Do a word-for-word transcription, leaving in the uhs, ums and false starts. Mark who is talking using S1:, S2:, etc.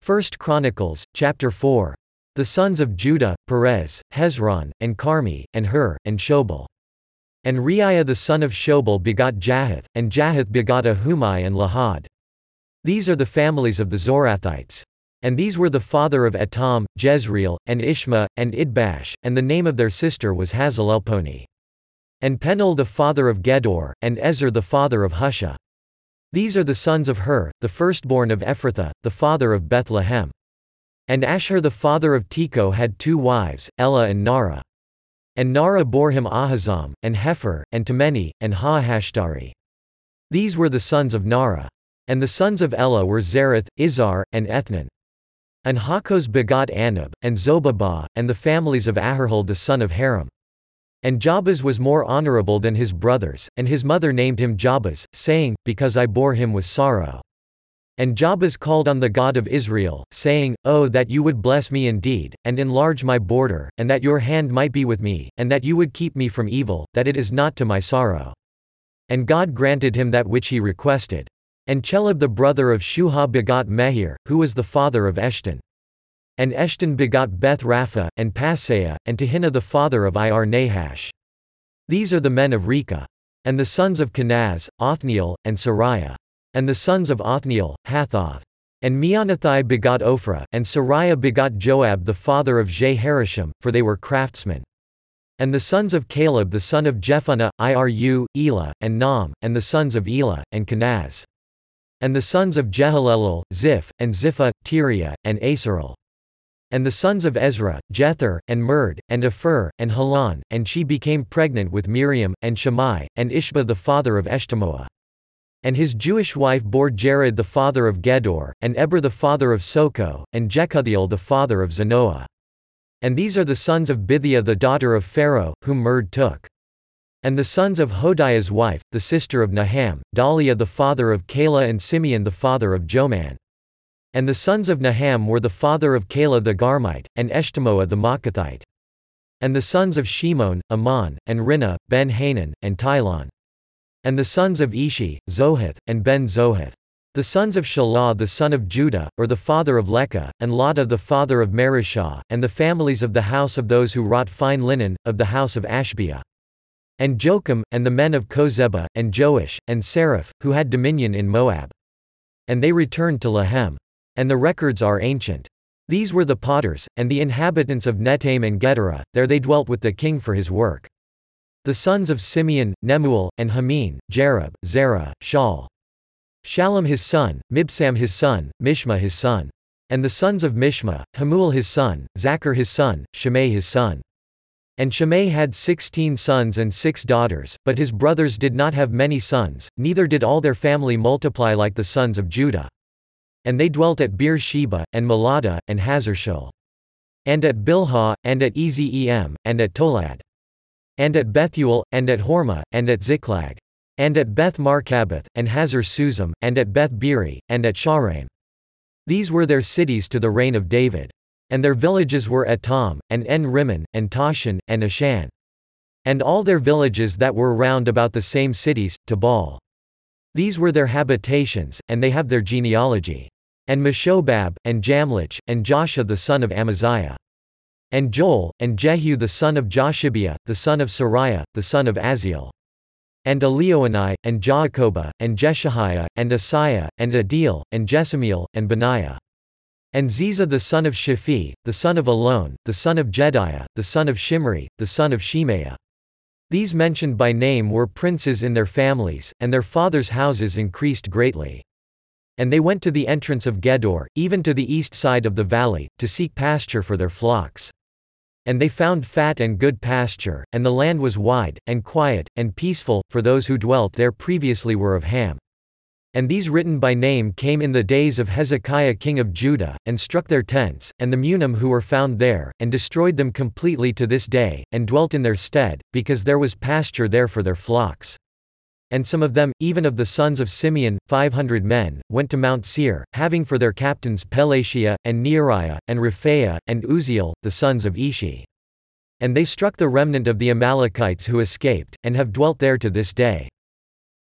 S1: First Chronicles, chapter four. The sons of Judah, Perez, Hezron, and Carmi, and Hur, and Shobal. And Reiah the son of Shobal begot Jahath, and Jahath begot Ahumai and Lahad. These are the families of the Zorathites. And these were the father of Etam, Jezreel, and Ishma, and Idbash, and the name of their sister was Hazelelponi. And Penuel the father of Gedor, and Ezer the father of Husha. These are the sons of Hur, the firstborn of Ephrathah, the father of Bethlehem. And Ashur the father of Tekoa had two wives, Elah and Nara. And Nara bore him Ahazam, and Hefer, and Temeni, and Haahashtari. These were the sons of Nara. And the sons of Elah were Zereth, Izar, and Ethnan. And Hakkoz begot Anab, and Zobabah, and the families of Aharhel the son of Haram. And Jabez was more honorable than his brothers, and his mother named him Jabez, saying, Because I bore him with sorrow. And Jabez called on the God of Israel, saying, Oh that you would bless me indeed, and enlarge my border, and that your hand might be with me, and that you would keep me from evil, that it is not to my sorrow. And God granted him that which he requested. And Chelub the brother of Shuha begot Mehir, who was the father of Eshton. And Eshton begot Beth Rapha, and Paseah, and Tehinnah the father of Ir Nahash. These are the men of Rechah. And the sons of Kenaz, Othniel, and Sariah. And the sons of Othniel, Hathoth. And Meonothai begot Ophrah, and Sariah begot Joab the father of Jeharashim, for they were craftsmen. And the sons of Caleb the son of Jephunneh, Iru, Elah, and Nam, and the sons of Elah, and Kenaz. And the sons of Jehalelel, Ziph, and Ziphah, Tiria, and Asarel. And the sons of Ezra, Jether, and Merd, and Epher, and Halan, and she became pregnant with Miriam, and Shammai, and Ishba the father of Eshtemoa. And his Jewish wife bore Jared the father of Gedor, and Eber the father of Soko, and Jekuthiel the father of Zanoah. And these are the sons of Bithiah the daughter of Pharaoh, whom Merd took. And the sons of Hodiah's wife, the sister of Naham, Daliah the father of Kala and Simeon the father of Joman. And the sons of Naham were the father of Kala the Garmite, and Eshtemoa the Maacathite. And the sons of Shimon, Ammon, and Rinnah, Ben-Hanan, and Tilon. And the sons of Ishi, Zohath, and Ben-Zohath. The sons of Shelah the son of Judah, or the father of Leka, and Lada the father of Marishah, and the families of the house of those who wrought fine linen, of the house of Ashbia. And Jocham, and the men of Kozeba, and Joash, and Seraph, who had dominion in Moab. And they returned to Lahem. And the records are ancient. These were the potters, and the inhabitants of Netaim and Gedera, there they dwelt with the king for his work. The sons of Simeon, Nemuel, and Hamin, Jerub, Zerah, Shaul. Shallum his son, Mibsam his son, Mishma his son. And the sons of Mishma, Hamuel his son, Zachar his son, Shimei his son. And Shimei had sixteen sons and six daughters, but his brothers did not have many sons, neither did all their family multiply like the sons of Judah. And they dwelt at Beer-sheba, and Melada, and Hazarshul. And at Bilhah, and at Ezem, and at Tolad. And at Bethuel, and at Hormah, and at Ziklag. And at Beth-Markaboth, and Hazar-Susam, and at Beth-Biri, and at Sharaim. These were their cities to the reign of David. And their villages were Etam, and En-Rimmon, and Tashan, and Ashan. And all their villages that were round about the same cities, Tabal. These were their habitations, and they have their genealogy. And Meshobab, and Jamlech, and Joshua the son of Amaziah. And Joel, and Jehu the son of Joshibiah, the son of Sariah, the son of Aziel. And Elioenai, and Jaakobah, and Jeshahiah, and Asaiah, and Adil, and Jesamiel, and Benaiah. And Ziza the son of Shaphi, the son of Elon, the son of Jediah, the son of Shimri, the son of Shemaiah. These mentioned by name were princes in their families, and their fathers' houses increased greatly. And they went to the entrance of Gedor, even to the east side of the valley, to seek pasture for their flocks. And they found fat and good pasture, and the land was wide, and quiet, and peaceful, for those who dwelt there previously were of Ham. And these written by name came in the days of Hezekiah king of Judah, and struck their tents, and the Munim who were found there, and destroyed them completely to this day, and dwelt in their stead, because there was pasture there for their flocks. And some of them, even of the sons of Simeon, five hundred men, went to Mount Seir, having for their captains Pelatiah, and Neariah, and Rephaiah, and Uziel, the sons of Ishi. And they struck the remnant of the Amalekites who escaped, and have dwelt there to this day.